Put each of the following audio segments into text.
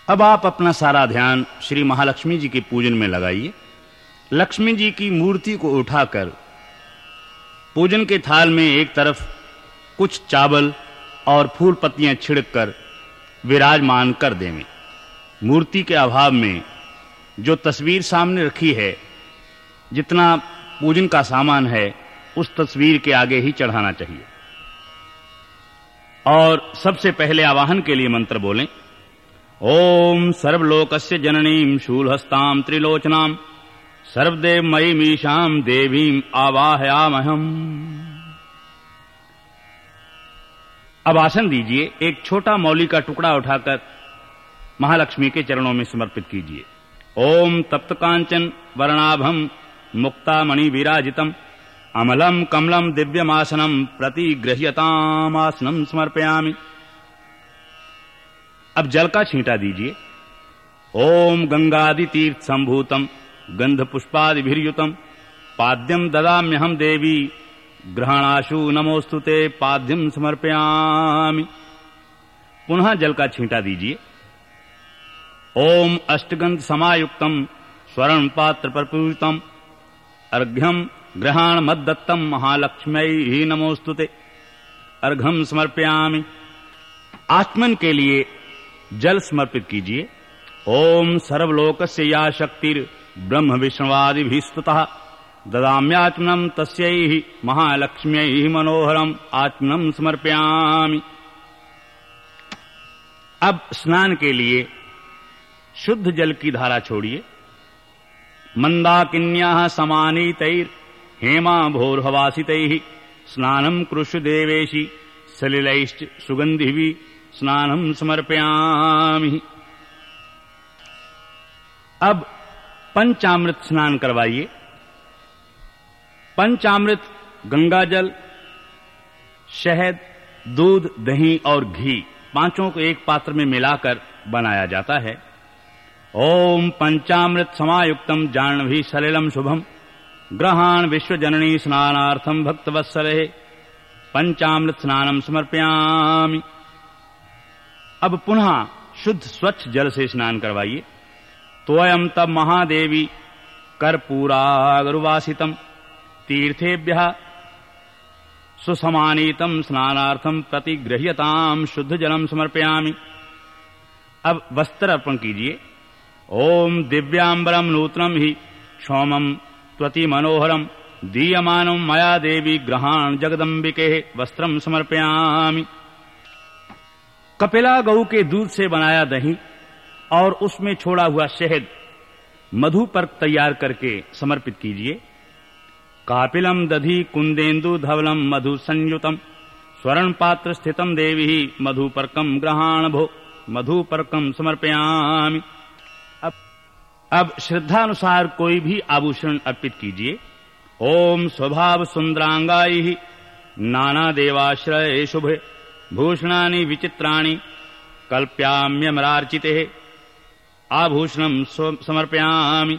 अब आप अपना सारा ध्यान श्री महालक्ष्मी जी के पूजन में लगाइए। लक्ष्मी जी की मूर्ति को उठाकर पूजन के थाल में एक तरफ कुछ चावल और फूल पत्तियां छिड़ककर विराजमान कर देवें। मूर्ति के अभाव में जो तस्वीर सामने रखी है, जितना पूजन का सामान है, उस तस्वीर के आगे ही चढ़ाना चाहिए। और सबसे पहले आवाहन के लिए मंत्र बोलें। ओम सर्वलोकस्य जननीं शूलहस्तां त्रिलोचनां सर्वदेवमयीमीशां देवीं आवाहयामहम्। अब आसन दीजिए। एक छोटा मौली का टुकड़ा उठाकर महालक्ष्मी के चरणों में समर्पित कीजिए। ओम तप्तकांचन वर्णाभं मुक्तामणि विराजितम् अमलं कमलं दिव्यमासनं प्रतिगृह्यताम् आसनं समर्पयामि। अब जल का छींटा दीजिए। ओम गंगादि तीर्थ संभूतम गंध पुष्पादिभिर्युतम पाद्यम ददाम्यहम देवी ग्रहणाशु नमोस्तुते पाद्यम समर्पयामि। पुनः जल का छींटा दीजिए। ओम अष्टगंध समायुक्तम स्वर्ण पात्र पर पूजितम अर्घ्यम ग्रहण मद्दत्तम महालक्ष्म्यै नमोस्तुते अर्घ्यम समर्पयामि। आचमन के लिए जल समर्पित कीजिए। ओम सर्वलोकस्य या शक्तिर ब्रह्म विष्णुवादिभिः स्तुतः ददाम्याचमनं तस्यै महालक्ष्म्यै मनोहरम आचमनं समर्पयामि। अब स्नान के लिए शुद्ध जल की धारा छोड़िए। मंदाकिन्याः समानीतैर् हेमाभोर्हवासितैः स्नानं कुरुष्व देवेशि सलिलैश्च सुगन्धिभिः स्नानं समर्पयामि। अब पंचामृत स्नान करवाइए। पंचामृत गंगाजल, शहद, दूध, दही और घी पांचों को एक पात्र में मिलाकर बनाया जाता है। ओम पंचामृत समायुक्तम जाह्नवी सलिलम शुभम ग्रहाण विश्वजननी स्नानार्थम भक्तवत्सले पंचामृत स्नानम समर्पयामि। अब पुनः शुद्ध स्वच्छ जल से स्नान करवाइए। तोयम तब महादेवी कर्पूरागरुवासितम तीर्थेभ्यः सुसमानीतम स्नानार्थम प्रतिगृह्यताम शुद्ध जलम समर्पयामि। अब वस्त्र अर्पण कीजिए। ओम दिव्यांबरम नूतनम ही क्षौमम त्वति मनोहरम दीयमानं मया देवी ग्रहाण जगदम्बिके वस्त्रम समर्पयामि। कपिला गऊ के दूध से बनाया दही और उसमें छोड़ा हुआ शहद मधु पर तैयार करके समर्पित कीजिए। कापिलम दधि कुंदेन्दु धवलम मधु संयुतम स्वर्ण पात्र स्थितम देवी मधुपर्कम ग्रहाण भो मधुपर्कम समर्पयामि। अब श्रद्धानुसार कोई भी आभूषण अर्पित कीजिए। ओम स्वभाव सुंदरांगाई नाना देवाश्रय शुभे भूषणानि विचित्राणि कल्प्याम्यमरार्चिते आभूषणम समर्पयामि।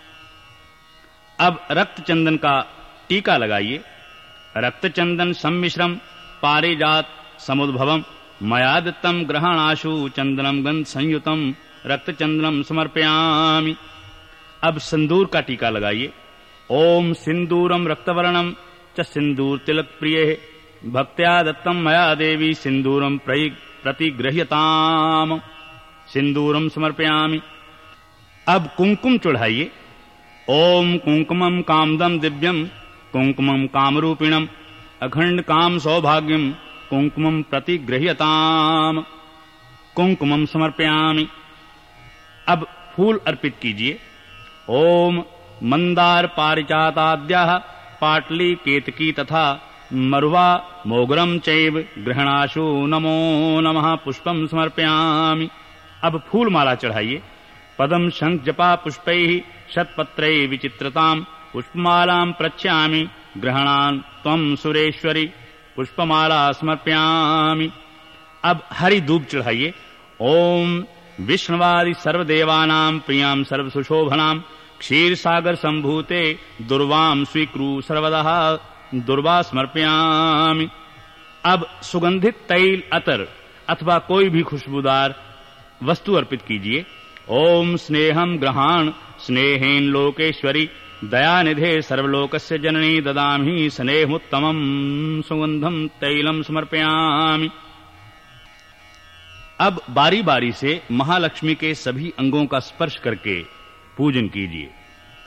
अब रक्त चंदन का टीका लगाइए। रक्त चंदन सम्मिश्रम पारिजात समुद्भवम मया दत्तम ग्रहणाशु चंदनम गंध संयुतम रक्त चंदनम समर्पयामि। अब सिंदूर का टीका लगाइए। ओम सिंदूरम रक्तवर्णम च सिंदूर तिलक प्रिय भक्त्या दत्तम मया देवी सिंदूरम प्रतिगृह्यताम सिंदूरम समर्पयामि। अब कुंकुम चढ़ाइए। ओम कुंकुमम कामदम दिव्यम कुंकुमम कामरूपिणम अखंड काम सौभाग्यम कुंकुमम प्रतिगृह्यताम कुंकुमम समर्पयामि। अब फूल अर्पित कीजिए। ओम मंदार पारिजाताद्याः पाटली केतकी तथा मरुवा मोगरम चैव ग्रहणाशु नमो नमः पुष्पम समर्पयामि। अब फूल माला चढ़ाइए। पदम शंख जपा पुष्पैः शतपत्रैः विचित्रताम् पुष्पमालां प्रच्छामि ग्रहणान् त्वं सुरेश्वरी पुष्पमाला समर्पयामि। अब हरि धूप चढ़ाइए। ओम विष्णुवादि सर्वदेवानां प्रियां सर्वसुशोभनां क्षीर सागर संभूते दुर्वाम स्वीकृ सर्वदः दुर्वा समर्पयामि। अब सुगंधित तैल अतर अथवा कोई भी खुशबूदार वस्तु अर्पित कीजिए। ओम स्नेहम ग्रहाण स्नेहेन लोकेश्वरी दयानिधे सर्वलोकस्य जननी ददामि स्नेहोत्तमं सुगंधम तैलम समर्पयामि। अब बारी बारी से महालक्ष्मी के सभी अंगों का स्पर्श करके पूजन कीजिए।